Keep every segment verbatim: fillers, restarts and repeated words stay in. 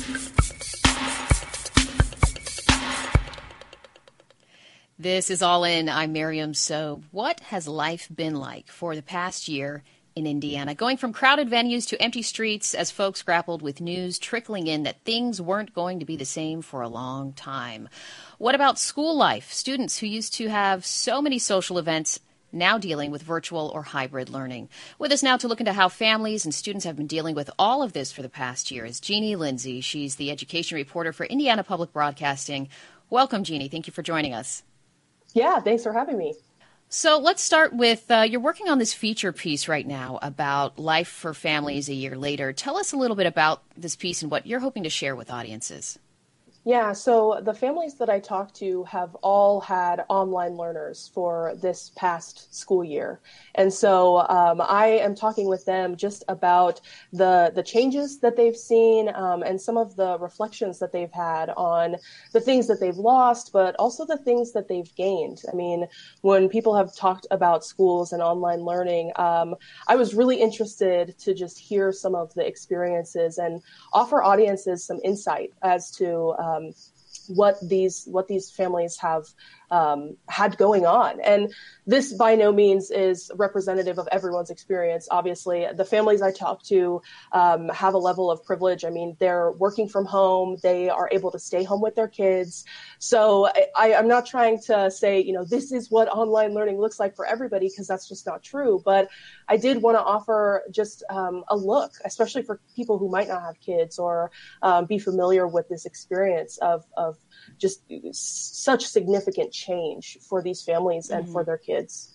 This is All In. I'm Miriam. So what has life been like for the past year in Indiana? Going from crowded venues to empty streets as folks grappled with news trickling in that things weren't going to be the same for a long time. What about school life? Students who used to have so many social events now dealing with virtual or hybrid learning. With us now to look into how families and students have been dealing with all of this for the past year is Jeannie Lindsay. She's the education reporter for Indiana Public Broadcasting. Welcome, Jeannie. Thank you for joining us. Yeah, thanks for having me. So let's start with, uh, you're working on this feature piece right now about life for families a year later. Tell us a little bit about this piece and what you're hoping to share with audiences. Yeah, so the families that I talked to have all had online learners for this past school year. And so um, I am talking with them just about the the changes that they've seen um, and some of the reflections that they've had on the things that they've lost, but also the things that they've gained. I mean, when people have talked about schools and online learning, um, I was really interested to just hear some of the experiences and offer audiences some insight as to um, Um, what these what these families have um, had going on. And this by no means is representative of everyone's experience. Obviously, the families I talk to um, have a level of privilege. I mean, they're working from home. They are able to stay home with their kids. So I, I'm not trying to say, you know, this is what online learning looks like for everybody, because that's just not true. But I did want to offer just um, a look, especially for people who might not have kids or um, be familiar with this experience of, of just such significant change for these families and mm-hmm. for their kids.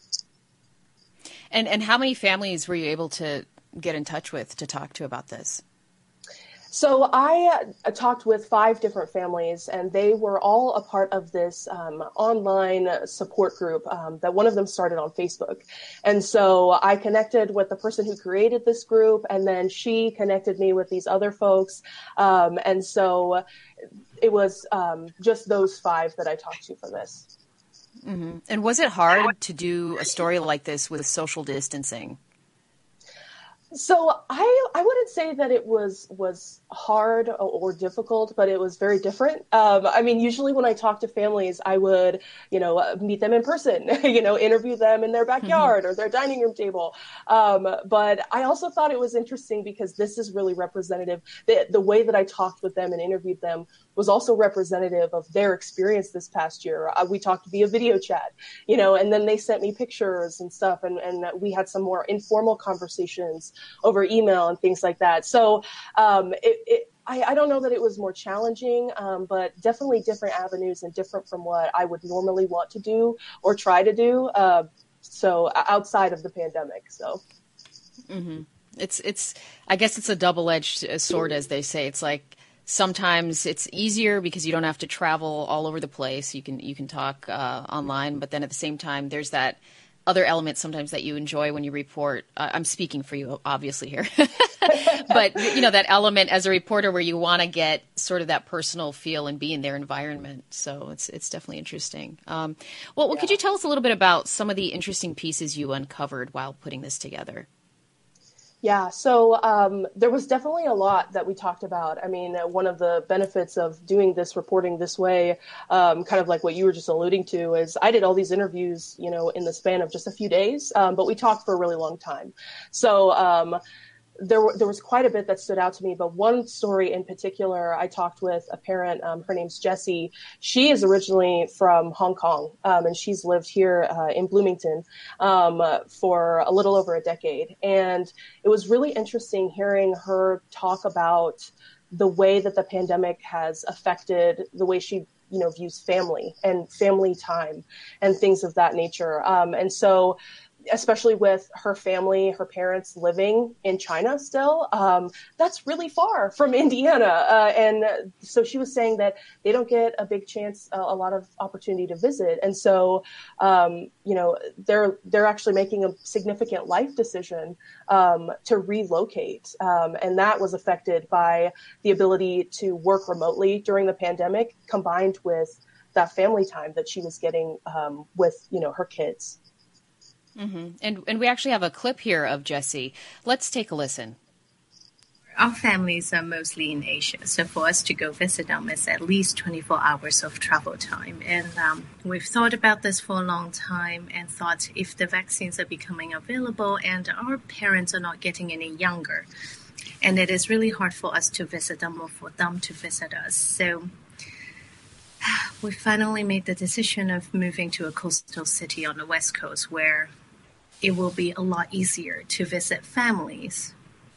And and how many families were you able to get in touch with to talk to about this? So I uh, talked with five different families, and they were all a part of this um, online support group um, that one of them started on Facebook. And so I connected with the person who created this group, and then she connected me with these other folks. Um, and so it was um, just those five that I talked to for this. Mm-hmm. And was it hard to do a story like this with social distancing? So I I wouldn't say that it was was hard or, or difficult, but it was very different. Um, I mean, usually when I talk to families, I would, you know, meet them in person, you know, interview them in their backyard or their dining room table. Um, but I also thought it was interesting because this is really representative. The, the way that I talked with them and interviewed them was also representative of their experience this past year. Uh, we talked via video chat, you know, and then they sent me pictures and stuff, and, and we had some more informal conversations over email and things like that. So um, it, it, I, I don't know that it was more challenging, um, but definitely different avenues and different from what I would normally want to do or try to do. Uh, so outside of the pandemic. So mm-hmm. it's it's I guess it's a double-edged sword, as they say. It's like sometimes it's easier because you don't have to travel all over the place. You can you can talk uh, online, but then at the same time, there's that other elements sometimes that you enjoy when you report. Uh, I'm speaking for you, obviously, here. But, you know, that element as a reporter where you want to get sort of that personal feel and be in their environment. So it's it's definitely interesting. Um, well, well yeah. Could you tell us a little bit about some of the interesting pieces you uncovered while putting this together? Yeah, so um, there was definitely a lot that we talked about. I mean, uh, one of the benefits of doing this reporting this way, um, kind of like what you were just alluding to, is I did all these interviews, you know, in the span of just a few days, um, but we talked for a really long time. So um, there, there was quite a bit that stood out to me, but one story in particular, I talked with a parent, um, her name's Jessie. She is originally from Hong Kong, um, and she's lived here uh, in Bloomington um, for a little over a decade. And it was really interesting hearing her talk about the way that the pandemic has affected the way she you know, views family and family time and things of that nature. Um, and so especially with her family, her parents living in China still, um, that's really far from Indiana. Uh, and so she was saying that they don't get a big chance, uh, a lot of opportunity to visit. And so, um, you know, they're, they're actually making a significant life decision, um, to relocate. Um, and that was affected by the ability to work remotely during the pandemic, combined with that family time that she was getting, um, with, you know, her kids. Mm-hmm. And and we actually have a clip here of Jessie. Let's take a listen. Our families are mostly in Asia, so for us to go visit them is at least twenty-four hours of travel time. And um, we've thought about this for a long time and thought if the vaccines are becoming available and our parents are not getting any younger, and it is really hard for us to visit them or for them to visit us. So we finally made the decision of moving to a coastal city on the West Coast where it will be a lot easier to visit families.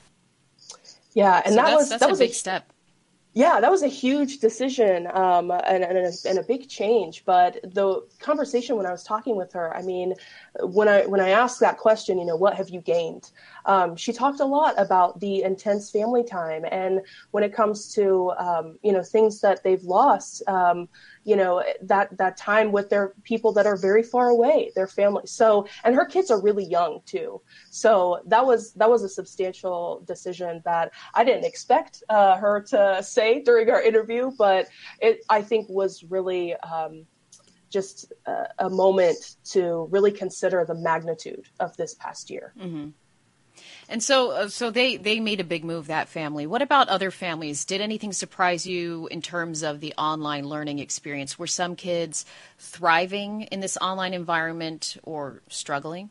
Yeah, and so that that's, was that's that a was big a step. Yeah, that was a huge decision um, and, and, a, and a big change. But the conversation when I was talking with her, I mean, when I when I asked that question, you know, what have you gained? Um, she talked a lot about the intense family time, and when it comes to um, you know things that they've lost, um, you know that that time with their people that are very far away, their family. So, and her kids are really young too. So that was that was a substantial decision that I didn't expect uh, her to say during our interview, but it I think was really um, just a, a moment to really consider the magnitude of this past year. Mm-hmm. And so, uh, so they, they made a big move, that family. What about other families? Did anything surprise you in terms of the online learning experience? Were some kids thriving in this online environment or struggling?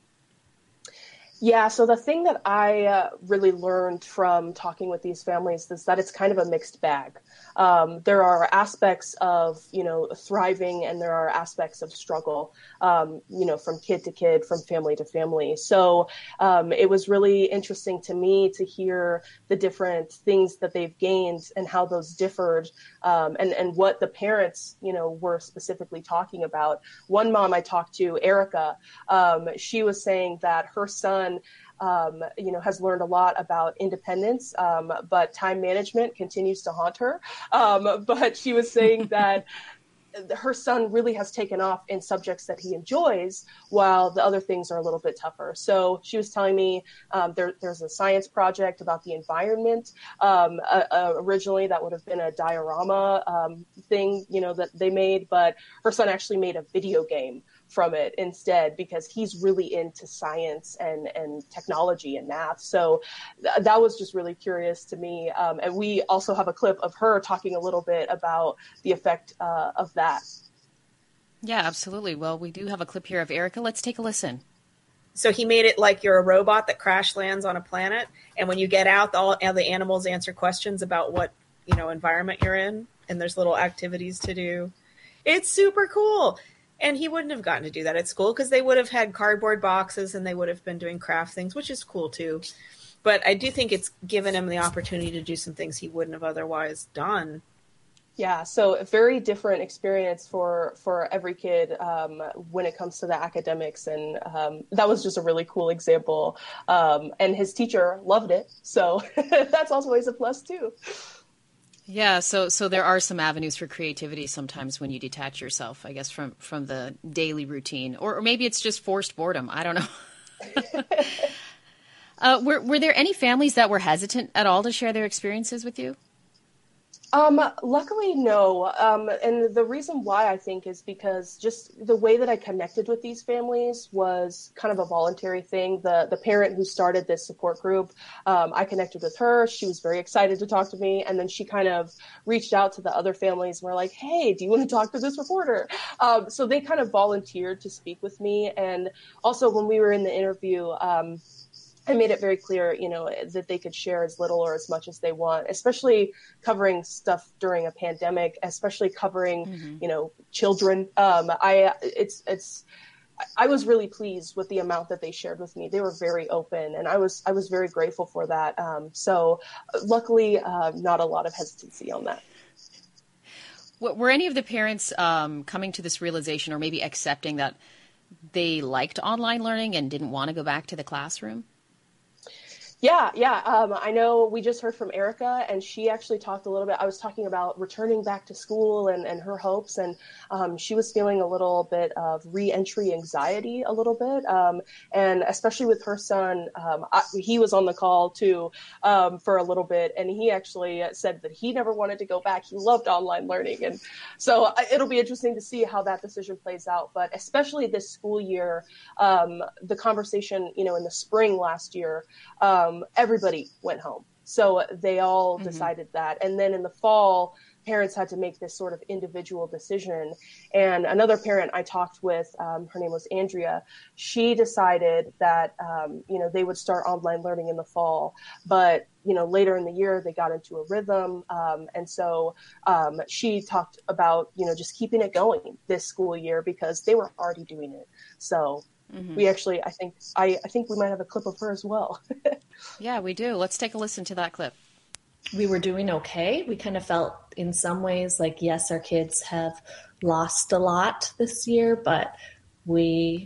Yeah, so the thing that I uh, really learned from talking with these families is that it's kind of a mixed bag. Um, there are aspects of, you know, thriving and there are aspects of struggle, um, you know, from kid to kid, from family to family. So um, it was really interesting to me to hear the different things that they've gained and how those differed um, and, and what the parents, you know, were specifically talking about. One mom I talked to, Erica, um, she was saying that her son Um, you know, has learned a lot about independence, um, but time management continues to haunt her. Um, but she was saying that her son really has taken off in subjects that he enjoys, while the other things are a little bit tougher. So she was telling me um, there, there's a science project about the environment. Um, uh, uh, originally, that would have been a diorama um, thing, you know, that they made, but her son actually made a video game from it instead because he's really into science and, and technology and math. So th- that was just really curious to me. Um, and we also have a clip of her talking a little bit about the effect uh, of that. Yeah, absolutely. Well, we do have a clip here of Erica. Let's take a listen. So he made it like you're a robot that crash lands on a planet. And when you get out, all, all the animals answer questions about what, you know, environment you're in. And there's little activities to do. It's super cool. And he wouldn't have gotten to do that at school because they would have had cardboard boxes and they would have been doing craft things, which is cool too. But I do think it's given him the opportunity to do some things he wouldn't have otherwise done. Yeah, so a very different experience for for every kid um, when it comes to the academics, and um, that was just a really cool example. Um, and his teacher loved it, so that's always a plus too. Yeah, so so there are some avenues for creativity sometimes when you detach yourself, I guess, from, from the daily routine. Or, or maybe it's just forced boredom. I don't know. uh, were, were there any families that were hesitant at all to share their experiences with you? Um, luckily, no. Um, and the reason why I think is because just the way that I connected with these families was kind of a voluntary thing. The the parent who started this support group, um, I connected with her. She was very excited to talk to me. And then she kind of reached out to the other families and were like, hey, do you want to talk to this reporter? Um, so they kind of volunteered to speak with me. And also when we were in the interview, um, I made it very clear, you know, that they could share as little or as much as they want, especially covering stuff during a pandemic, especially covering, mm-hmm. you know, children. Um, I, it's, it's, I was really pleased with the amount that they shared with me. They were very open, and I was, I was very grateful for that. Um, so luckily, uh, not a lot of hesitancy on that. Were any of the parents um, coming to this realization or maybe accepting that they liked online learning and didn't want to go back to the classroom? Yeah, yeah. Um, I know we just heard from Erica, and she actually talked a little bit. I was talking about returning back to school and, and her hopes, and um, she was feeling a little bit of re-entry anxiety a little bit. Um, and especially with her son, um, I, he was on the call too um, for a little bit, and he actually said that he never wanted to go back. He loved online learning. And so I, it'll be interesting to see how that decision plays out. But especially this school year, um, the conversation, you know, in the spring last year, um, everybody went home. So they all Mm-hmm. decided that. And then in the fall, parents had to make this sort of individual decision. And another parent I talked with, um, her name was Andrea, she decided that, um, you know, they would start online learning in the fall. But, you know, later in the year, they got into a rhythm. Um, and so um, she talked about, you know, just keeping it going this school year because they were already doing it. So mm-hmm. we actually, I think, I, I think we might have a clip of her as well. Yeah, we do. Let's take a listen to that clip. We were doing okay. We kind of felt in some ways like, yes, our kids have lost a lot this year, but we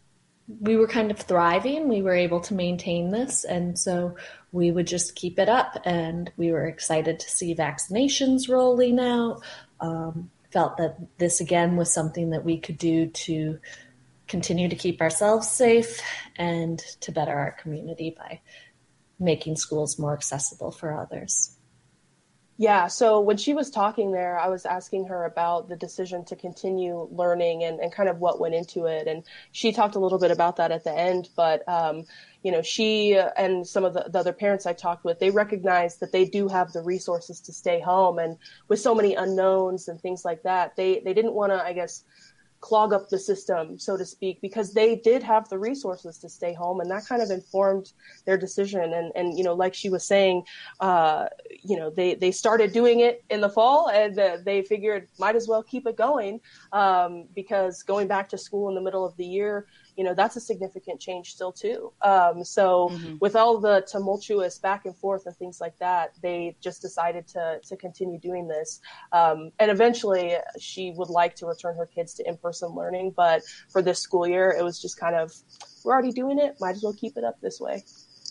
we were kind of thriving. We were able to maintain this, and so we would just keep it up. And we were excited to see vaccinations rolling out. Um, felt that this, again, was something that we could do to continue to keep ourselves safe and to better our community by making schools more accessible for others. Yeah, so when she was talking there, I was asking her about the decision to continue learning and, and kind of what went into it. And she talked a little bit about that at the end. But, um, you know, she and some of the, the other parents I talked with, they recognized that they do have the resources to stay home. And with so many unknowns and things like that, they, they didn't want to, I guess, clog up the system, so to speak, because they did have the resources to stay home, and that kind of informed their decision. And, and you know, like she was saying, uh, you know, they, they started doing it in the fall, and uh, they figured might as well keep it going, um, because going back to school in the middle of the year, you know, that's a significant change still too. Um, so mm-hmm. with all the tumultuous back and forth and things like that, they just decided to to continue doing this. Um, and eventually she would like to return her kids to in-person learning. But for this school year, it was just kind of, we're already doing it. Might as well keep it up this way.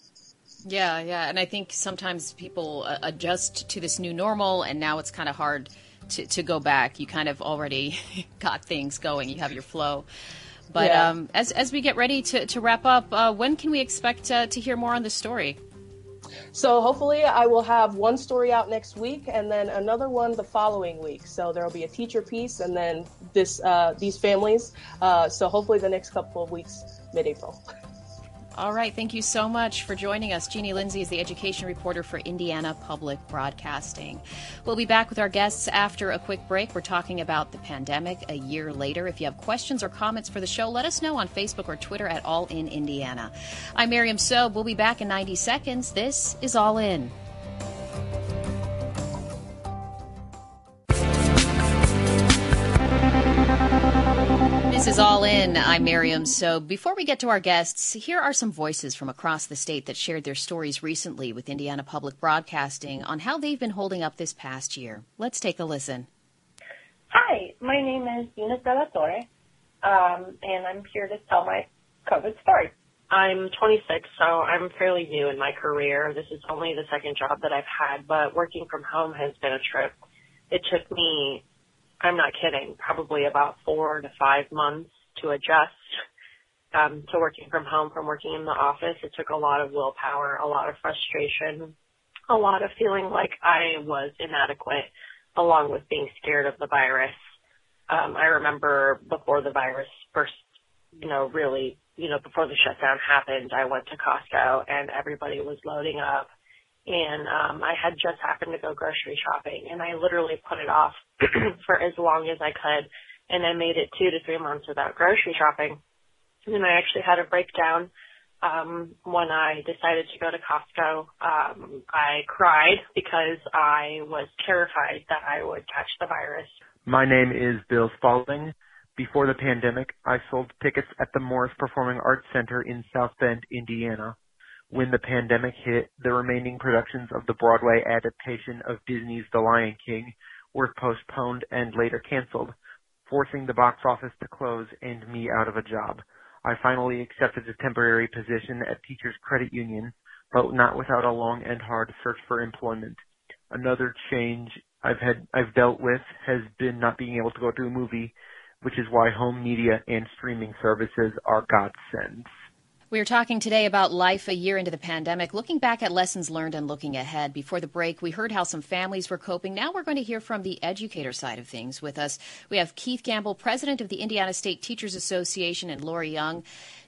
Yeah, yeah. And I think sometimes people uh, adjust to this new normal, and now it's kind of hard to, to go back. You kind of already got things going. You have your flow. But yeah. um, as as we get ready to, to wrap up, uh, when can we expect uh, to hear more on this story? So hopefully I will have one story out next week and then another one the following week. So there will be a teacher piece and then this uh, these families. Uh, so hopefully the next couple of weeks, mid-April. All right. Thank you so much for joining us. Jeannie Lindsay is the education reporter for Indiana Public Broadcasting. We'll be back with our guests after a quick break. We're talking about the pandemic a year later. If you have questions or comments for the show, let us know on Facebook or Twitter at All In Indiana. I'm Miriam Sobe. We'll be back in ninety seconds. This is All In. This is All In. I'm Miriam. So before we get to our guests, here are some voices from across the state that shared their stories recently with Indiana Public Broadcasting on how they've been holding up this past year. Let's take a listen. Hi, my name is Eunice De La Torre, um, and I'm here to tell my COVID story. I'm twenty-six, so I'm fairly new in my career. This is only the second job that I've had, but working from home has been a trip. It took me, I'm not kidding, probably about four to five months to adjust um, to working from home from working in the office. It took a lot of willpower, a lot of frustration, a lot of feeling like I was inadequate, along with being scared of the virus. Um, I remember before the virus first, you know, really, you know, before the shutdown happened, I went to Costco and everybody was loading up. And um, I had just happened to go grocery shopping, and I literally put it off for as long as I could, and I made it two to three months without grocery shopping. And then I actually had a breakdown um, when I decided to go to Costco. Um, I cried because I was terrified that I would catch the virus. My name is Bill Spalding. Before the pandemic, I sold tickets at the Morris Performing Arts Center in South Bend, Indiana. When the pandemic hit, the remaining productions of the Broadway adaptation of Disney's The Lion King were postponed and later canceled, forcing the box office to close and me out of a job. I finally accepted a temporary position at Teachers Credit Union, but not without a long and hard search for employment. Another change I've had I've dealt with has been not being able to go to a movie, which is why home media and streaming services are godsends. We are talking today about life a year into the pandemic, looking back at lessons learned and looking ahead. Before the break, we heard how some families were coping. Now we're going to hear from the educator side of things. With us, we have Keith Gamble, president of the Indiana State Teachers Association, and Lori Young,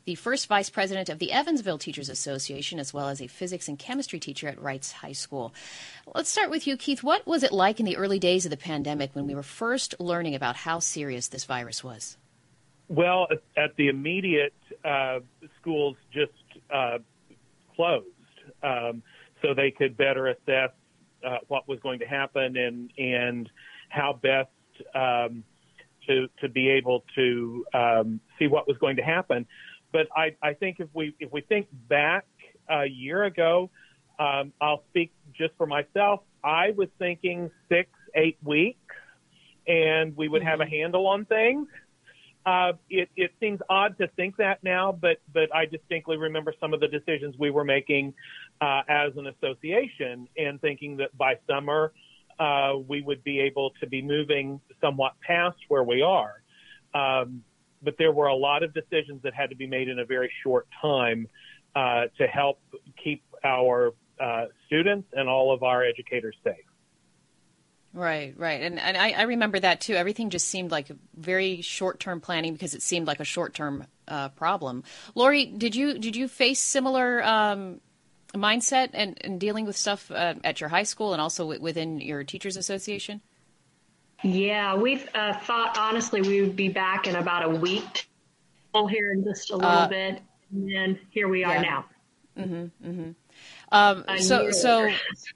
the first vice president of the Evansville Teachers Association, as well as a physics and chemistry teacher at Wrights High School. Let's start with you, Keith. What was it like in the early days of the pandemic when we were first learning about how serious this virus was? Well, at the immediate, uh, schools just uh, closed um, so they could better assess uh, what was going to happen and and how best um, to to be able to um, see what was going to happen. But I, I think if we if we think back a year ago, um, I'll speak just for myself. I was thinking six, eight weeks, and we would have a handle on things. Uh, it, it seems odd to think that now, but, but I distinctly remember some of the decisions we were making uh, as an association and thinking that by summer uh, we would be able to be moving somewhat past where we are. Um, but there were a lot of decisions that had to be made in a very short time uh, to help keep our uh, students and all of our educators safe. Right, right. And and I, I remember that too. Everything just seemed like very short-term planning because it seemed like a short-term uh, problem. Lori, did you did you face similar um, mindset and, and dealing with stuff uh, at your high school and also w- within your teachers association? Yeah, we've uh, thought honestly we would be back in about a week. We'll hear in just a little uh, bit, and then here we are yeah. now. Mm-hmm, mm-hmm. Um, so so.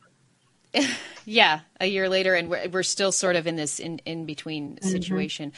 Yeah, a year later, and we're, we're still sort of in this in, in between mm-hmm. situation.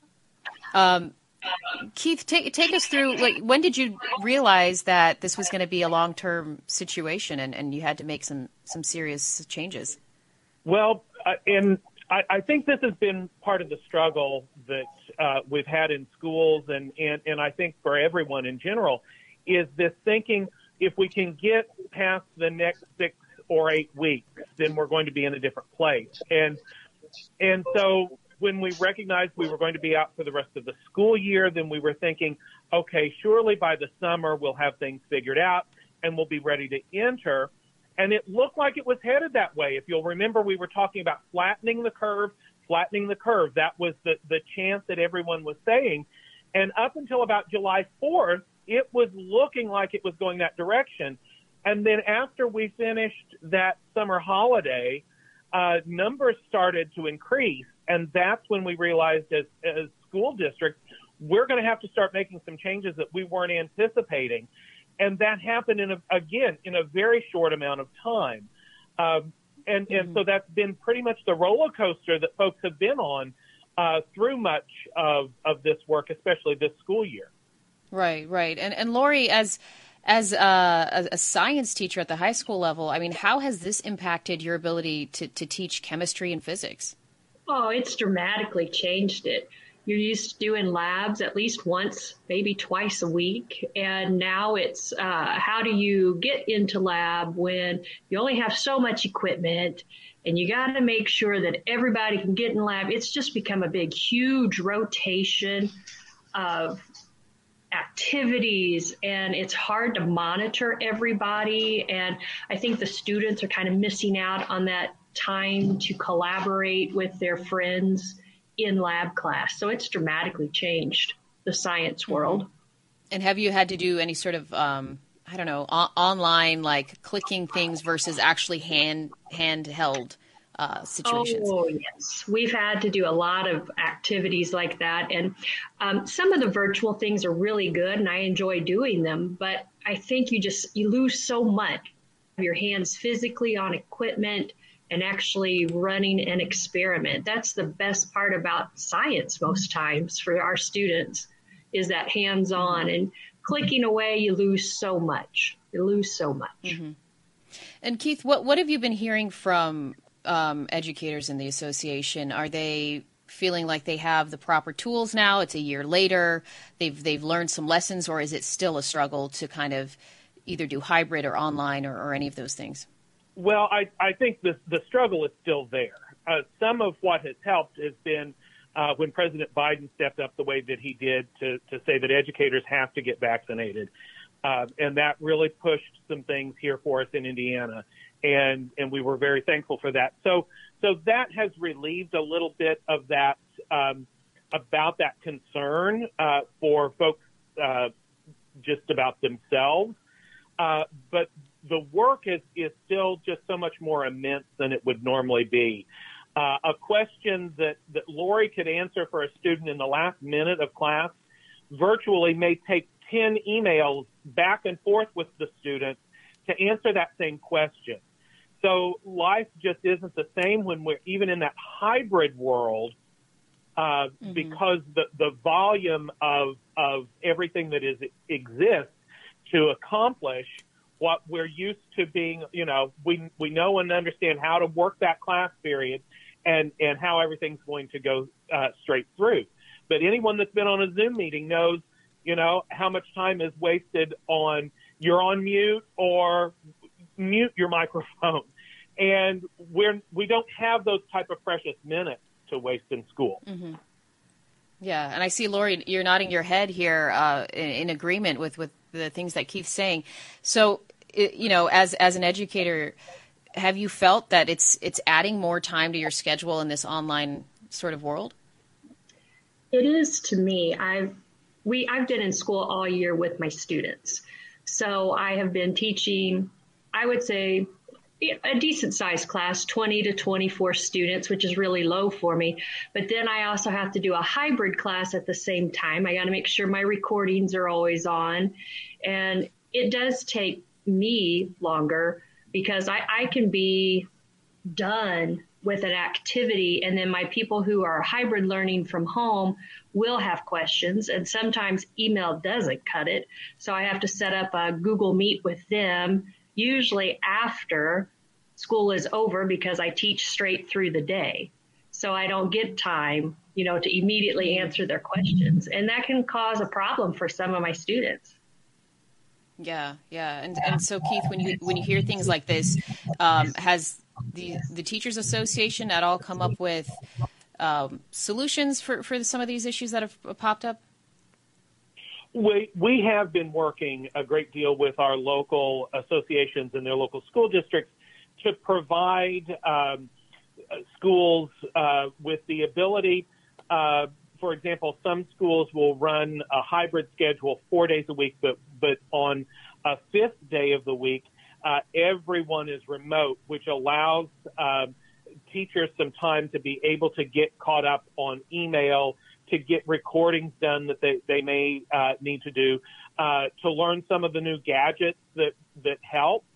Um, Keith, take take us through. Like, when did you realize that this was going to be a long term situation, and, and you had to make some some serious changes? Well, uh, and I, I think this has been part of the struggle that uh, we've had in schools, and, and and I think for everyone in general, is this thinking if we can get past the next six or eight weeks, then we're going to be in a different place. And, and so when we recognized we were going to be out for the rest of the school year, then we were thinking, okay, surely by the summer we'll have things figured out and we'll be ready to enter. And it looked like it was headed that way. If you'll remember, we were talking about flattening the curve, flattening the curve. That was the, the chant that everyone was saying. And up until about July fourth, it was looking like it was going that direction. And then after we finished that summer holiday, uh, numbers started to increase. And that's when we realized as, as school districts, we're going to have to start making some changes that we weren't anticipating. And that happened, in a, again, in a very short amount of time. Um, and, mm-hmm. and so that's been pretty much the roller coaster that folks have been on uh, through much of, of this work, especially this school year. Right, right. And, and Lori, as... As a, a science teacher at the high school level, I mean, how has this impacted your ability to, to teach chemistry and physics? Oh, it's dramatically changed it. You're used to doing labs at least once, maybe twice a week. And now it's uh, how do you get into lab when you only have so much equipment and you got to make sure that everybody can get in lab. It's just become a big, huge rotation of activities, and it's hard to monitor everybody. And I think the students are kind of missing out on that time to collaborate with their friends in lab class. So it's dramatically changed the science world. And have you had to do any sort of, um, I don't know, o- online, like clicking things versus actually hand handheld Uh, situations? Oh, yes. We've had to do a lot of activities like that. And um, some of the virtual things are really good, and I enjoy doing them. But I think you just you lose so much of your hands physically on equipment and actually running an experiment. That's the best part about science most times for our students, is that hands-on. And clicking away, you lose so much. You lose so much. Mm-hmm. And Keith, what, what have you been hearing from Um, educators in the association? Are they feeling like they have the proper tools now? It's a year later. They've they've learned some lessons, or is it still a struggle to kind of either do hybrid or online or, or any of those things? Well, I, I think the, the struggle is still there. Uh, some of what has helped has been uh, when President Biden stepped up the way that he did to, to say that educators have to get vaccinated. Uh, and that really pushed some things here for us in Indiana. And, and we were very thankful for that. So, so that has relieved a little bit of that, um, about that concern, uh, for folks, uh, just about themselves. Uh, but the work is, is still just so much more immense than it would normally be. Uh, a question that, that Lori could answer for a student in the last minute of class virtually may take ten emails back and forth with the student to answer that same question. So life just isn't the same when we're even in that hybrid world, uh, mm-hmm. because the, the volume of, of everything that is exists to accomplish what we're used to being, you know, we, we know and understand how to work that class period and, and how everything's going to go uh, straight through. But anyone that's been on a Zoom meeting knows, you know, how much time is wasted on you're on mute or mute your microphone. And we're, we don't have those type of precious minutes to waste in school. Mm-hmm. Yeah, and I see, Lori, you're nodding your head here uh, in, in agreement with, with the things that Keith's saying. So, it, you know, as as an educator, have you felt that it's it's adding more time to your schedule in this online sort of world? It is to me. I've we I've been in school all year with my students, so I have been teaching, I would say, a decent sized class, twenty to twenty-four students, which is really low for me. But then I also have to do a hybrid class at the same time. I got to make sure my recordings are always on. And it does take me longer because I, I can be done with an activity, and then my people who are hybrid learning from home will have questions, and sometimes email doesn't cut it. So I have to set up a Google Meet with them, usually after school is over, because I teach straight through the day. So I don't get time, you know, to immediately answer their questions. And that can cause a problem for some of my students. Yeah, yeah. And and so, Keith, when you when you hear things like this, um, has the the Teachers Association at all come up with um, solutions for, for some of these issues that have popped up? We we have been working a great deal with our local associations and their local school districts to provide um, schools uh, with the ability. Uh, for example, some schools will run a hybrid schedule four days a week, but but on a fifth day of the week, uh, everyone is remote, which allows uh, teachers some time to be able to get caught up on email, to get recordings done that they, they may uh, need to do, uh, to learn some of the new gadgets that, that help.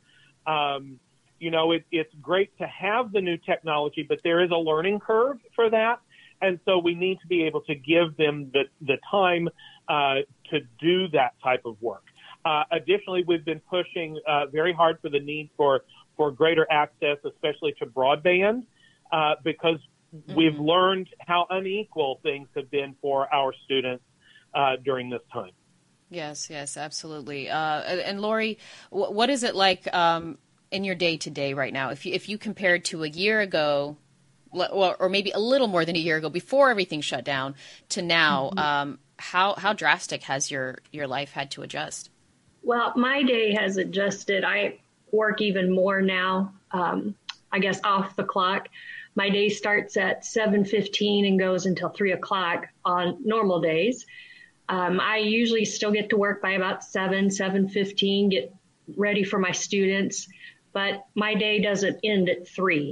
Um, you know, it, it's great to have the new technology, but there is a learning curve for that. And so we need to be able to give them the, the time uh, to do that type of work. Uh, additionally, we've been pushing uh, very hard for the need for, for greater access, especially to broadband, uh, because mm-hmm. we've learned how unequal things have been for our students uh, during this time. Yes, yes, absolutely. Uh, and Lori, w- what is it like um, in your day-to-day right now? If you, if you compared to a year ago, well, or maybe a little more than a year ago, before everything shut down, to now, mm-hmm. um, how how drastic has your, your life had to adjust? Well, my day has adjusted. I work even more now, um, I guess off the clock. My day starts at seven fifteen and goes until three o'clock on normal days. Um, I usually still get to work by about seven, seven fifteen, get ready for my students, but my day doesn't end at three.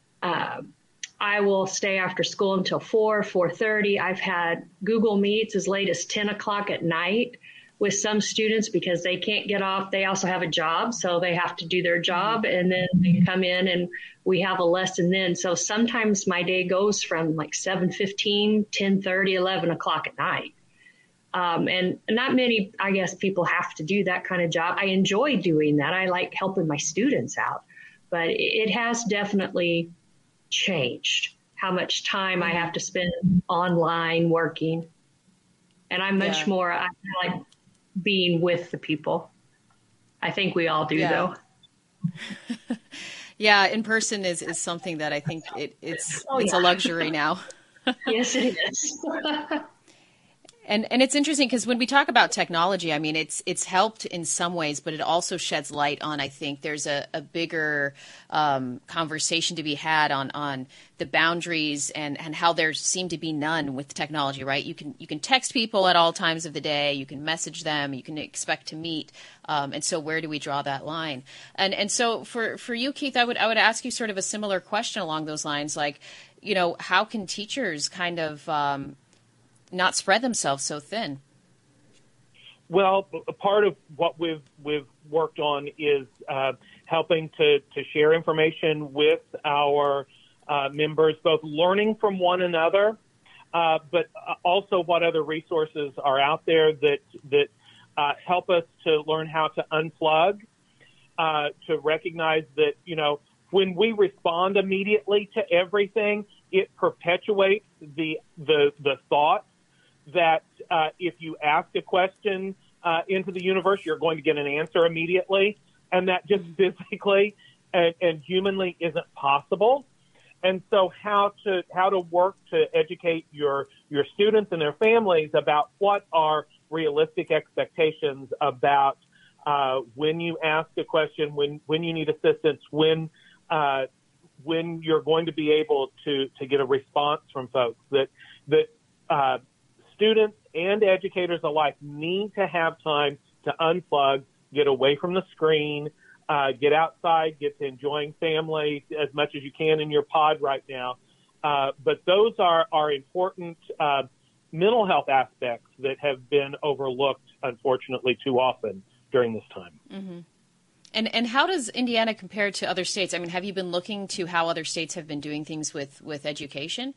Uh, I will stay after school until four, four thirty. I've had Google Meets as late as ten o'clock at night with some students because they can't get off. They also have a job, so they have to do their job, and then they come in and we have a lesson then. So sometimes my day goes from like seven fifteen, ten thirty, eleven o'clock at night. Um, and not many, I guess, people have to do that kind of job. I enjoy doing that. I like helping my students out, but it has definitely changed how much time I have to spend online working. And I'm much yeah. more, I like being with the people. I think we all do, yeah. though. Yeah, in person is, is something that I think it, it's oh, it's yeah. a luxury now. Yes, it is. And and it's interesting because when we talk about technology, I mean, it's it's helped in some ways, but it also sheds light on, I think, there's a, a bigger um, conversation to be had on, on the boundaries and, and how there seem to be none with technology, right? You can you can text people at all times of the day, you can message them, you can expect to meet, um, and so where do we draw that line? And and so for, for you, Keith, I would I would ask you sort of a similar question along those lines, like, you know, how can teachers kind of um, not spread themselves so thin? Well, a part of what we've we've worked on is uh, helping to, to share information with our uh, members, both learning from one another, uh, but also what other resources are out there that that uh, help us to learn how to unplug, uh, to recognize that, you know, when we respond immediately to everything, it perpetuates the the the thought that uh, if you ask a question uh, into the universe, you're going to get an answer immediately, and that just physically and, and humanly isn't possible. And so how to how to work to educate your your students and their families about what are realistic expectations about uh, when you ask a question, when when you need assistance, when uh, when you're going to be able to to get a response from folks, that that uh, students and educators alike need to have time to unplug, get away from the screen, uh, get outside, get to enjoying family as much as you can in your pod right now. Uh, but those are, are important uh, mental health aspects that have been overlooked, unfortunately, too often during this time. Mm-hmm. And and how does Indiana compare to other states? I mean, have you been looking to how other states have been doing things with, with education?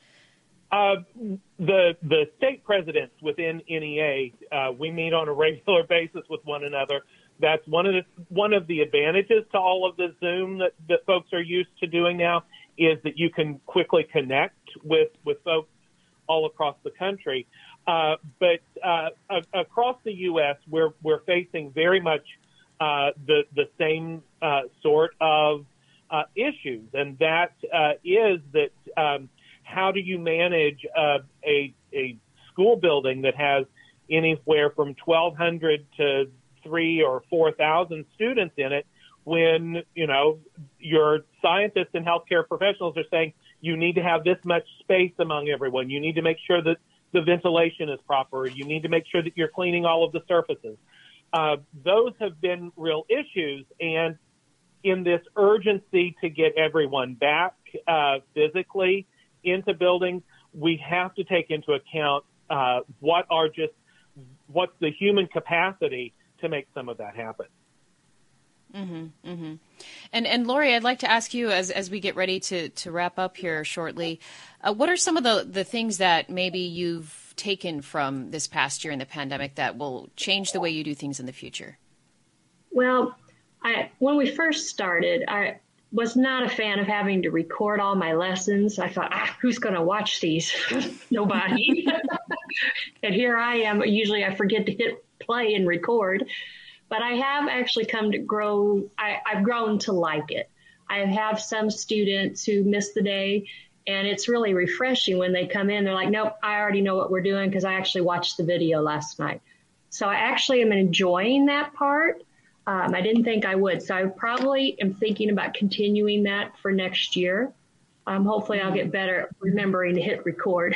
Uh, the the state presidents within N E A, uh, we meet on a regular basis with one another. That's one of the one of the advantages to all of the Zoom that, that folks are used to doing now, is that you can quickly connect with, with folks all across the country. Uh, but uh, a- across the U S, we're we're facing very much uh, the the same uh, sort of uh, issues, and that uh, is that. Um, How do you manage uh, a a school building that has anywhere from twelve hundred to three or four thousand students in it, when, you know, your scientists and healthcare professionals are saying you need to have this much space among everyone, you need to make sure that the ventilation is proper, you need to make sure that you're cleaning all of the surfaces. Uh, those have been real issues, and in this urgency to get everyone back uh, physically into buildings, we have to take into account uh, what are just what's the human capacity to make some of that happen. Mm-hmm, mm-hmm. And and Lori, I'd like to ask you, as as we get ready to to wrap up here shortly, uh, what are some of the the things that maybe you've taken from this past year in the pandemic that will change the way you do things in the future? Well, I when we first started, I was not a fan of having to record all my lessons. I thought, ah, who's going to watch these? Nobody. And here I am. Usually I forget to hit play and record. But I have actually come to grow, I, I've grown to like it. I have some students who miss the day, and it's really refreshing when they come in. They're like, nope, I already know what we're doing because I actually watched the video last night. So I actually am enjoying that part. Um, I didn't think I would. So I probably am thinking about continuing that for next year. Um, hopefully I'll get better at remembering to hit record.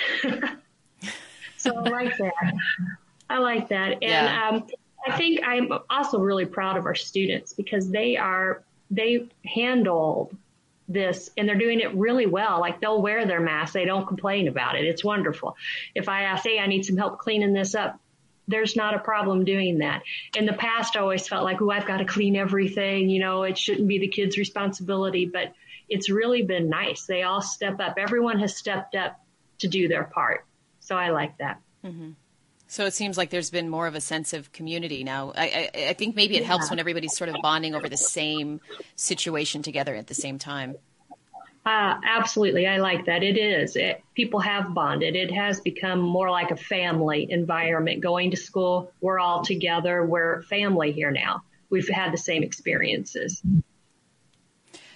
So I like that. I like that. And yeah. um, I think I'm also really proud of our students because they are, they handled this and they're doing it really well. Like they'll wear their mask. They don't complain about it. It's wonderful. If I ask, hey, I need some help cleaning this up, there's not a problem doing that. In the past, I always felt like, oh, I've got to clean everything. You know, it shouldn't be the kids' responsibility, but it's really been nice. They all step up. Everyone has stepped up to do their part. So I like that. Mm-hmm. So it seems like there's been more of a sense of community now. I, I, I think maybe it yeah. helps when everybody's sort of bonding over the same situation together at the same time. Uh, absolutely. I like that. It is. It, people have bonded. It has become more like a family environment. Going to school, we're all together. We're family here now. We've had the same experiences.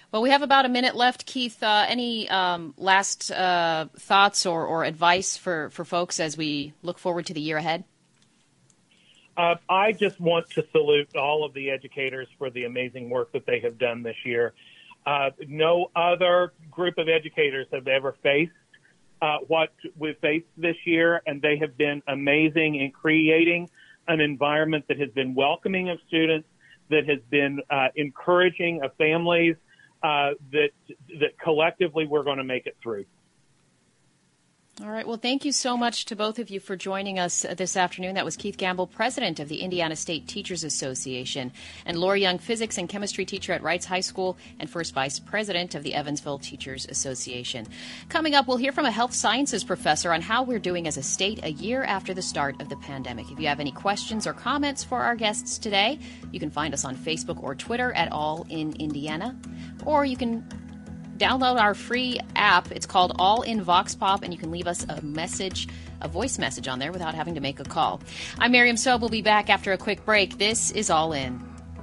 Well, we have about a minute left. Keith, uh, any um, last uh, thoughts or, or advice for, for folks as we look forward to the year ahead? Uh, I just want to salute all of the educators for the amazing work that they have done this year. Uh, no other group of educators have ever faced uh, what we've faced this year, and they have been amazing in creating an environment that has been welcoming of students, that has been uh, encouraging of families, uh, that that collectively we're going to make it through. All right. Well, thank you so much to both of you for joining us this afternoon. That was Keith Gamble, president of the Indiana State Teachers Association, and Lori Young, physics and chemistry teacher at Wrights High School and first vice president of the Evansville Teachers Association. Coming up, we'll hear from a health sciences professor on how we're doing as a state a year after the start of the pandemic. If you have any questions or comments for our guests today, you can find us on Facebook or Twitter at All in Indiana, or you can download our free app. It's called All in Vox Pop, and you can leave us a message, a voice message on there without having to make a call. I'm Miriam Sobe. We'll be back after a quick break. This is All In.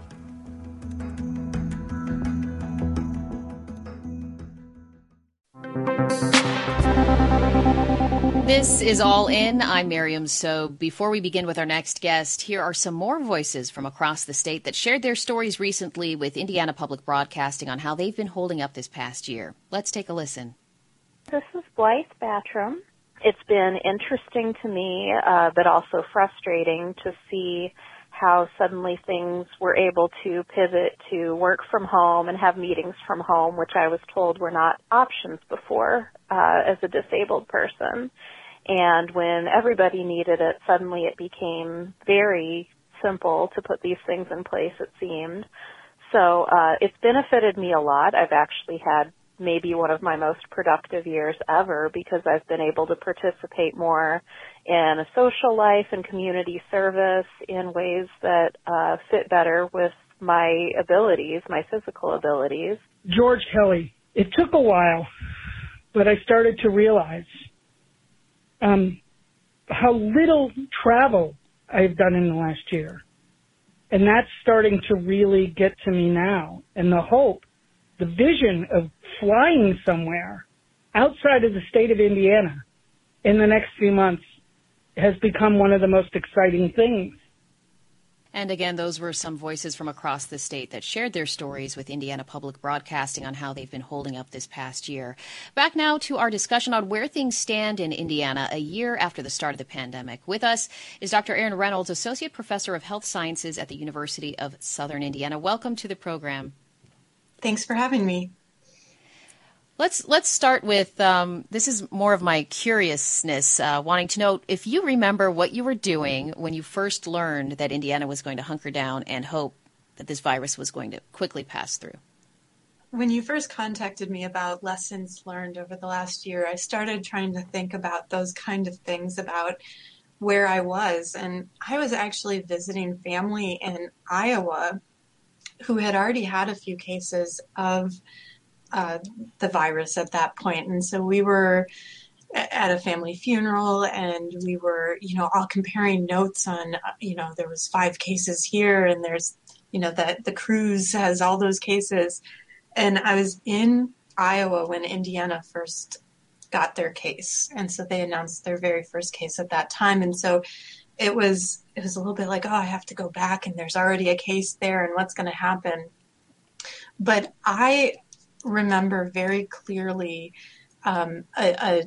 This is All In. I'm Miriam Sobe. Before we begin with our next guest, here are some more voices from across the state that shared their stories recently with Indiana Public Broadcasting on how they've been holding up this past year. Let's take a listen. This is Blythe Battram. It's been interesting to me, uh, but also frustrating to see how suddenly things were able to pivot to work from home and have meetings from home, which I was told were not options before uh, as a disabled person. And when everybody needed it, suddenly it became very simple to put these things in place, it seemed. So uh, it's benefited me a lot. I've actually had maybe one of my most productive years ever because I've been able to participate more in a social life and community service in ways that uh, fit better with my abilities, my physical abilities. George Kelly, it took a while, but I started to realize um, how little travel I've done in the last year. And that's starting to really get to me now. And the hope, the vision of flying somewhere outside of the state of Indiana in the next few months has become one of the most exciting things. And again, those were some voices from across the state that shared their stories with Indiana Public Broadcasting on how they've been holding up this past year. Back now to our discussion on where things stand in Indiana a year after the start of the pandemic. With us is Doctor Erin Reynolds, Associate Professor of Health Sciences at the University of Southern Indiana. Welcome to the program. Thanks for having me. Let's let's start with, um, this is more of my curiousness, uh, wanting to know if you remember what you were doing when you first learned that Indiana was going to hunker down and hope that this virus was going to quickly pass through. When you first contacted me about lessons learned over the last year, I started trying to think about those kind of things about where I was. And I was actually visiting family in Iowa who had already had a few cases of Uh, the virus at that point. And so we were at a family funeral and we were, you know, all comparing notes on, you know, there was five cases here and there's, you know, that the cruise has all those cases. And I was in Iowa when Indiana first got their case. And so they announced their very first case at that time. And so it was, it was a little bit like, oh, I have to go back and there's already a case there and what's going to happen. But I remember very clearly um, a, a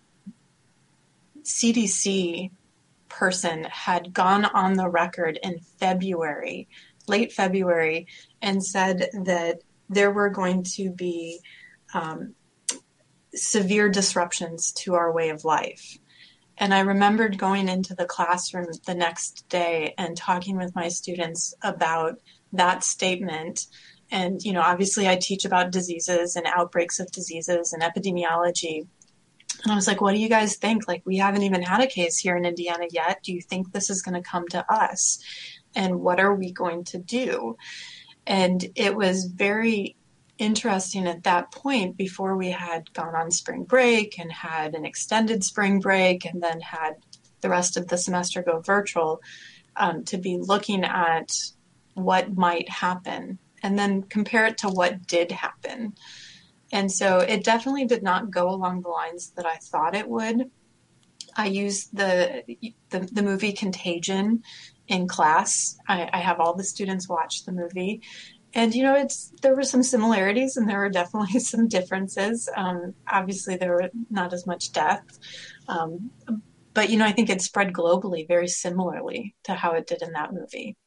C D C person had gone on the record in February, late February, and said that there were going to be um, severe disruptions to our way of life. And I remembered going into the classroom the next day and talking with my students about that statement. And, you know, obviously I teach about diseases and outbreaks of diseases and epidemiology. And I was like, what do you guys think? Like, we haven't even had a case here in Indiana yet. Do you think this is going to come to us? And what are we going to do? And it was very interesting at that point, before we had gone on spring break and had an extended spring break and then had the rest of the semester go virtual, um, to be looking at what might happen and then compare it to what did happen. And so it definitely did not go along the lines that I thought it would. I used the the, the movie Contagion in class. I, I have all the students watch the movie. And, you know, it's there were some similarities and there were definitely some differences. Um, obviously, there were not as much death. Um, but, you know, I think it spread globally very similarly to how it did in that movie.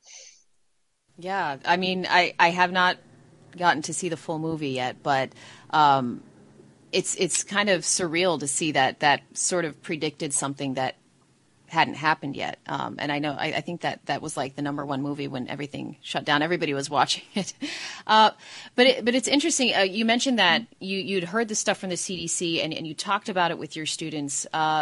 Yeah, I mean, I, I have not gotten to see the full movie yet, but um, it's it's kind of surreal to see that that sort of predicted something that hadn't happened yet. Um, and I know, I, I think that that was like the number one movie when everything shut down. Everybody was watching it. Uh, but it, but it's interesting. Uh, you mentioned that you, you'd heard the stuff from the C D C and, and you talked about it with your students. Uh,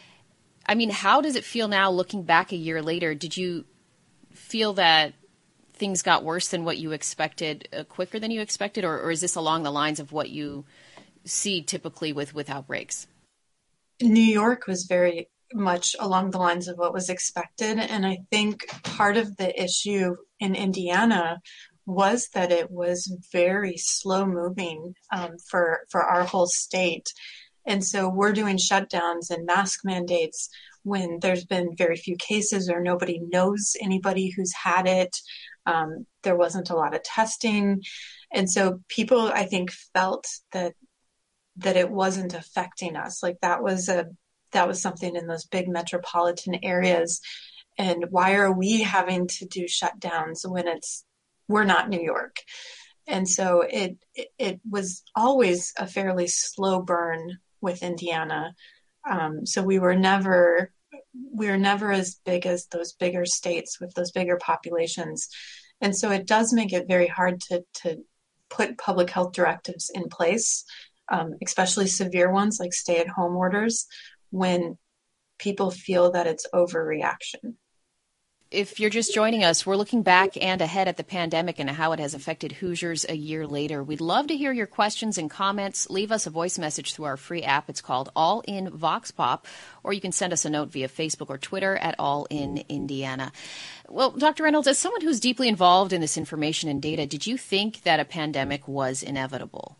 I mean, how does it feel now looking back a year later? Did you feel that things got worse than what you expected, uh, quicker than you expected? Or, or is this along the lines of what you see typically with, with outbreaks? New York was very much along the lines of what was expected. And I think part of the issue in Indiana was that it was very slow moving um, for, for our whole state. And so we're doing shutdowns and mask mandates when there's been very few cases or nobody knows anybody who's had it. Um, there wasn't a lot of testing. And so people, I think, felt that that it wasn't affecting us. Like that was a that was something in those big metropolitan areas. And why are we having to do shutdowns when it's, we're not New York? And so it, it, it was always a fairly slow burn with Indiana. Um, so we were never, we were never as big as those bigger states with those bigger populations. And so it does make it very hard to, to put public health directives in place, um, especially severe ones like stay-at-home orders, when people feel that it's overreaction. If you're just joining us, we're looking back and ahead at the pandemic and how it has affected Hoosiers a year later. We'd love to hear your questions and comments. Leave us a voice message through our free app. It's called All In Vox Pop, or you can send us a note via Facebook or Twitter at All In Indiana. Well, Doctor Reynolds, as someone who's deeply involved in this information and data, did you think that a pandemic was inevitable?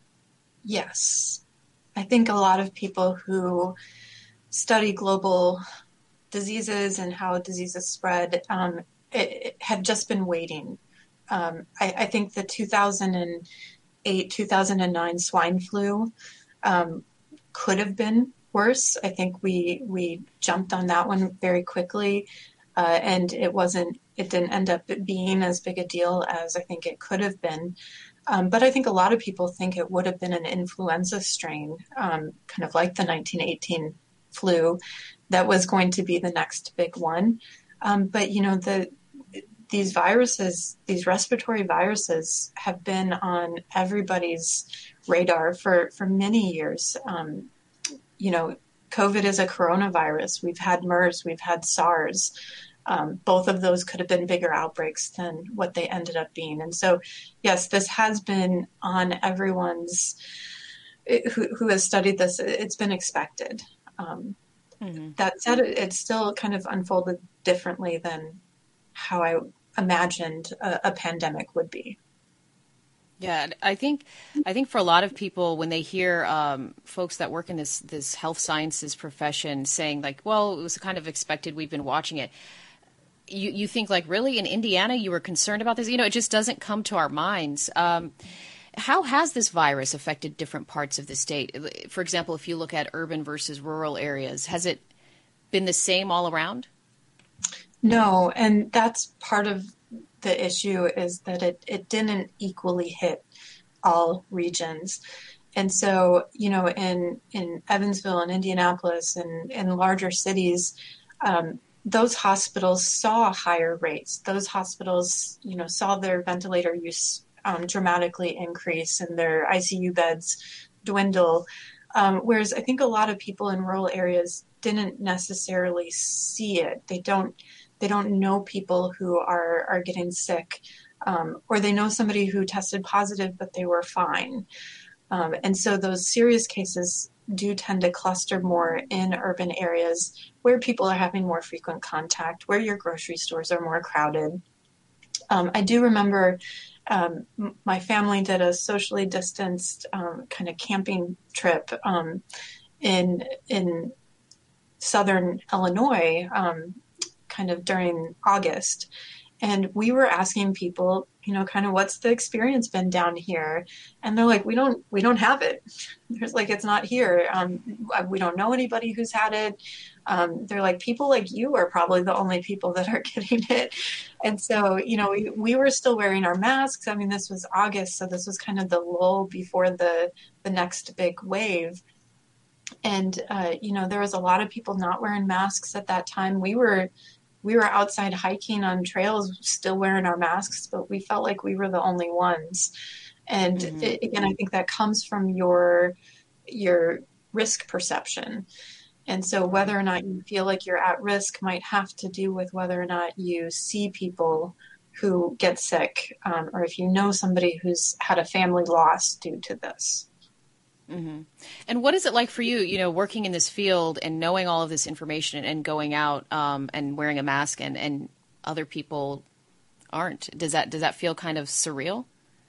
Yes. I think a lot of people who study global diseases and how diseases spread um, it, it had just been waiting. Um, I, I think the two thousand eight, two thousand nine swine flu um, could have been worse. I think we we jumped on that one very quickly, uh, and it wasn't. It didn't end up being as big a deal as I think it could have been. Um, but I think a lot of people think it would have been an influenza strain, um, kind of like the nineteen eighteen flu, that was going to be the next big one. Um, but, you know, the these viruses, these respiratory viruses have been on everybody's radar for, for many years. Um, you know, COVID is a coronavirus. We've had MERS, we've had SARS. Um, both of those could have been bigger outbreaks than what they ended up being. And so, yes, this has been on everyone's, who, who has studied this, it's been expected. Um, mm-hmm. That said, it, it still kind of unfolded differently than how I imagined a, a pandemic would be. Yeah, I think I think for a lot of people, when they hear um, folks that work in this this health sciences profession saying like, well, it was kind of expected, we've been watching it. You, you think like, really, in Indiana, you were concerned about this? You know, it just doesn't come to our minds. Um, how has this virus affected different parts of the state? For example, if you look at urban versus rural areas, has it been the same all around? No, and that's part of the issue, is that it, it didn't equally hit all regions. And so, you know, in, in Evansville and Indianapolis and in larger cities, um, those hospitals saw higher rates. Those hospitals, you know, saw their ventilator use um, dramatically increase and their I C U beds dwindle. Um, whereas I think a lot of people in rural areas didn't necessarily see it. They don't, they don't know people who are, are getting sick, um, or they know somebody who tested positive, but they were fine. Um, and so those serious cases do tend to cluster more in urban areas where people are having more frequent contact, where your grocery stores are more crowded. Um, I do remember um, my family did a socially distanced um, kind of camping trip um, in in southern Illinois, um, kind of during August. And we were asking people, you know, kind of what's the experience been down here? And they're like, we don't, we don't have it. There's like, it's not here. Um, we don't know anybody who's had it. Um, they're like, people like you are probably the only people that are getting it. And so, you know, we, we were still wearing our masks. I mean, this was August, so this was kind of the lull before the, the next big wave. And, uh, you know, there was a lot of people not wearing masks at that time. We were, we were outside hiking on trails, still wearing our masks, but we felt like we were the only ones. And mm-hmm. it, again, I think that comes from your, your risk perception. And so whether or not you feel like you're at risk might have to do with whether or not you see people who get sick, um, or if you know somebody who's had a family loss due to this. Mm-hmm. And what is it like for you, you know, working in this field and knowing all of this information and going out um, and wearing a mask and, and other people aren't? Does that does that feel kind of surreal?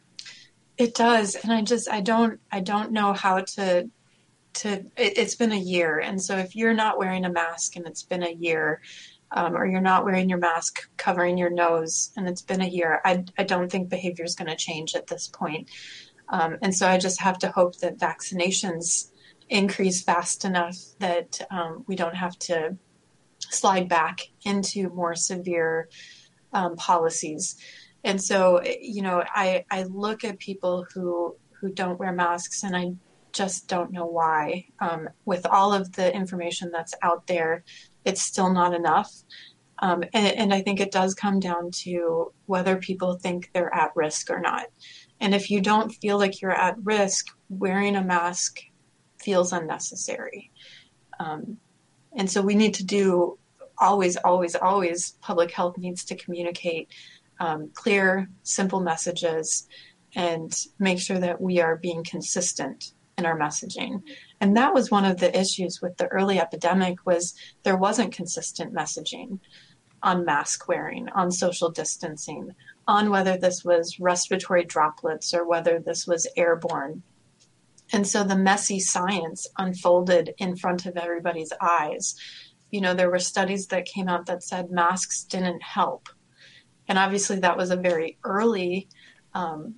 It does. And I just I don't I don't know how to to it, it's been a year. And so if you're not wearing a mask and it's been a year, um, or you're not wearing your mask covering your nose and it's been a year, I, I don't think behavior is going to change at this point. Um, and so I just have to hope that vaccinations increase fast enough that um, we don't have to slide back into more severe um, policies. And so, you know, I, I look at people who, who don't wear masks and I just don't know why. Um, with all of the information that's out there, it's still not enough. Um, and, and I think it does come down to whether people think they're at risk or not. And if you don't feel like you're at risk, wearing a mask feels unnecessary. Um, and so we need to do always, always, always, public health needs to communicate um, clear, simple messages and make sure that we are being consistent in our messaging. And that was one of the issues with the early epidemic was there wasn't consistent messaging on mask wearing, on social distancing, on whether this was respiratory droplets or whether this was airborne. And so the messy science unfolded in front of everybody's eyes. You know, there were studies that came out that said masks didn't help. And obviously that was a very early um,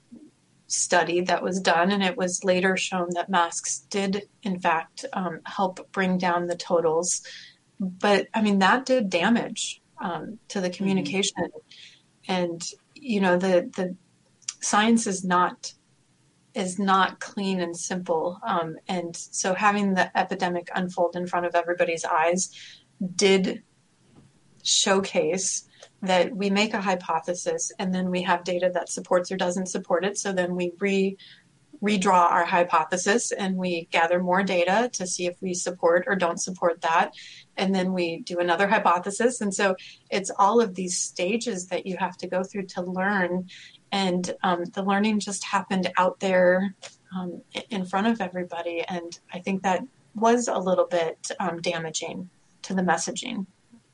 study that was done. And it was later shown that masks did, in fact, um, help bring down the totals. But, I mean, that did damage um, to the communication. Mm-hmm. And, you know, the, the science is not is not clean and simple. Um, and so having the epidemic unfold in front of everybody's eyes did showcase that we make a hypothesis and then we have data that supports or doesn't support it. So then we re redraw our hypothesis and we gather more data to see if we support or don't support that. And then we do another hypothesis. And so it's all of these stages that you have to go through to learn. And um, the learning just happened out there um, in front of everybody. And I think that was a little bit um, damaging to the messaging.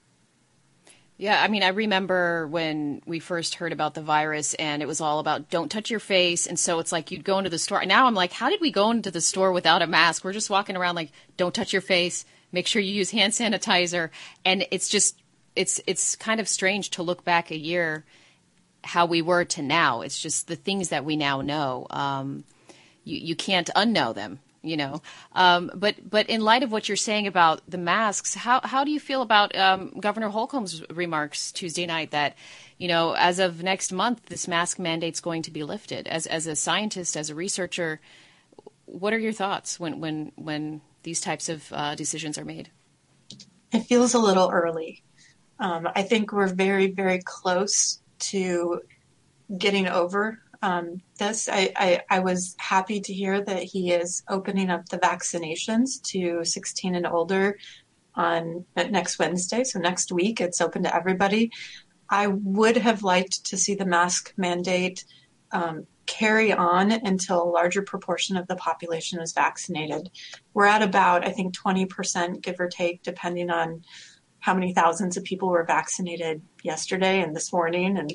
Yeah, I mean, I remember when we first heard about the virus and it was all about don't touch your face. And so it's like you'd go into the store. Now I'm like, how did we go into the store without a mask? We're just walking around like, don't touch your face. Make sure you use hand sanitizer. And it's just, it's it's kind of strange to look back a year how we were to now. It's just the things that we now know. Um, you, you can't unknow them. You know, um, but but in light of what you're saying about the masks, how how do you feel about um, Governor Holcomb's remarks Tuesday night that, you know, as of next month, this mask mandate's going to be lifted? As as a scientist, as a researcher, what are your thoughts when when when these types of uh, decisions are made? It feels a little early. Um, I think we're very, very close to getting over Um, this. I, I, I was happy to hear that he is opening up the vaccinations to sixteen and older on next Wednesday. So next week, it's open to everybody. I would have liked to see the mask mandate um, carry on until a larger proportion of the population is vaccinated. We're at about, I think, twenty percent, give or take, depending on how many thousands of people were vaccinated yesterday and this morning. And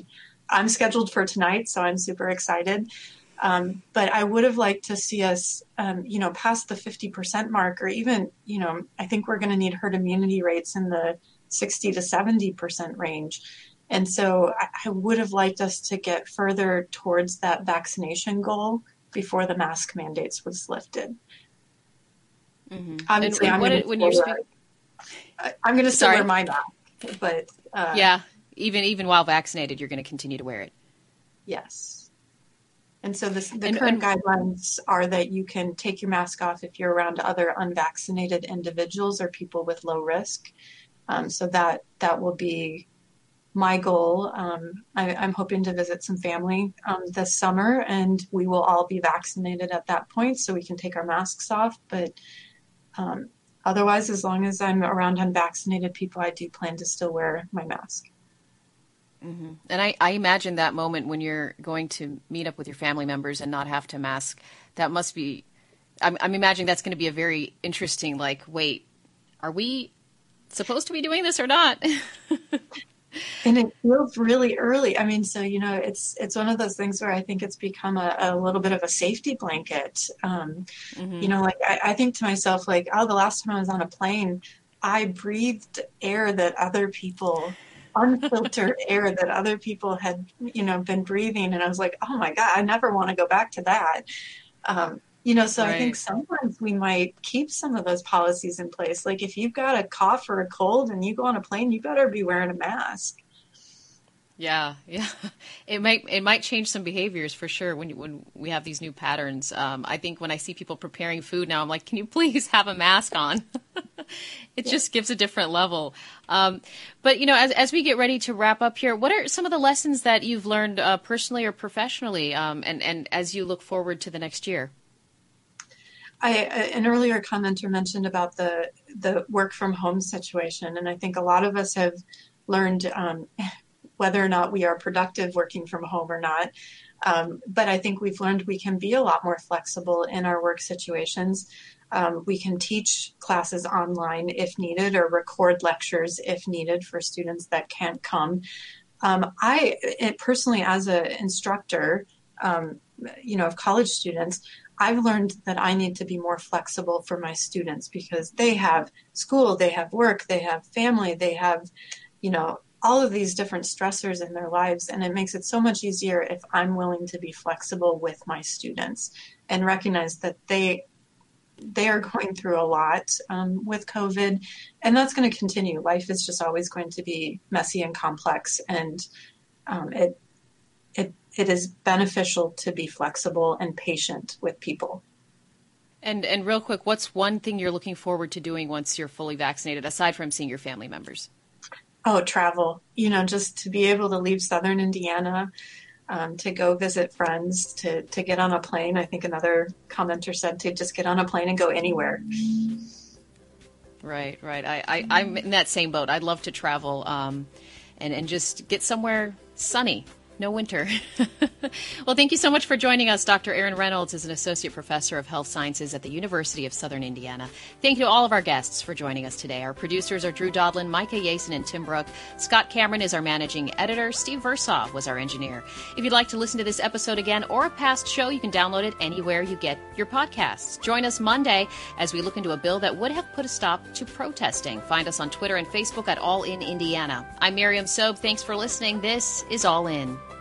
I'm scheduled for tonight, so I'm super excited. Um, but I would have liked to see us, um, you know, past the fifty percent mark, or even, you know, I think we're going to need herd immunity rates in the sixty to seventy percent range. And so I, I would have liked us to get further towards that vaccination goal before the mask mandates was lifted. Mm-hmm. Obviously, and, and I'm what going it, when you're speaking, I'm going to still Sorry. wear my mask, but uh, yeah, even even while vaccinated, you're going to continue to wear it. Yes. And so this, the and, current and, guidelines are that you can take your mask off if you're around other unvaccinated individuals or people with low risk. Um, so that that will be my goal. Um, I, I'm hoping to visit some family um, this summer, and we will all be vaccinated at that point, so we can take our masks off. But um, otherwise, as long as I'm around unvaccinated people, I do plan to still wear my mask. Mm-hmm. And I, I imagine that moment when you're going to meet up with your family members and not have to mask, that must be, I'm, I'm imagining that's going to be a very interesting, like, wait, are we supposed to be doing this or not? And it feels really early. I mean, so, you know, it's it's one of those things where I think it's become a, a little bit of a safety blanket. Um, mm-hmm. You know, like I, I think to myself, like, oh, the last time I was on a plane, I breathed air that other people, unfiltered air that other people had, you know, been breathing. And I was like, oh my God, I never want to go back to that. Um, You know, so right. I think sometimes we might keep some of those policies in place. Like if you've got a cough or a cold and you go on a plane, you better be wearing a mask. Yeah, yeah. It might it might change some behaviors for sure when you, when we have these new patterns. Um, I think when I see people preparing food now, I'm like, can you please have a mask on? It yeah. just gives a different level. Um, but, you know, as as we get ready to wrap up here, what are some of the lessons that you've learned uh, personally or professionally um, and, and as you look forward to the next year? I, an earlier commenter mentioned about the the work from home situation, and I think a lot of us have learned um, whether or not we are productive working from home or not. Um, but I think we've learned we can be a lot more flexible in our work situations. Um, we can teach classes online if needed, or record lectures if needed for students that can't come. Um, I it, personally, as an instructor, um, you know, of college students, I've learned that I need to be more flexible for my students because they have school, they have work, they have family, they have, you know, all of these different stressors in their lives. And it makes it so much easier if I'm willing to be flexible with my students and recognize that they they are going through a lot um, with COVID, and that's going to continue. Life is just always going to be messy and complex, and um, it it it is beneficial to be flexible and patient with people. And and real quick, what's one thing you're looking forward to doing once you're fully vaccinated, aside from seeing your family members? Oh, travel. You know, just to be able to leave Southern Indiana, um, to go visit friends, to, to get on a plane. I think another commenter said to just get on a plane and go anywhere. Right, right. I, I, I'm in that same boat. I'd love to travel um, and, and just get somewhere sunny. No winter. Well, thank you so much for joining us. Doctor Erin Reynolds is an associate professor of health sciences at the University of Southern Indiana. Thank you to all of our guests for joining us today. Our producers are Drew Dodlin, Micah Yason, and Tim Brook. Scott Cameron is our managing editor. Steve Versaw was our engineer. If you'd like to listen to this episode again or a past show, you can download it anywhere you get your podcasts. Join us Monday as we look into a bill that would have put a stop to protesting. Find us on Twitter and Facebook at All In Indiana. I'm Miriam Sobe. Thanks for listening. This is All In.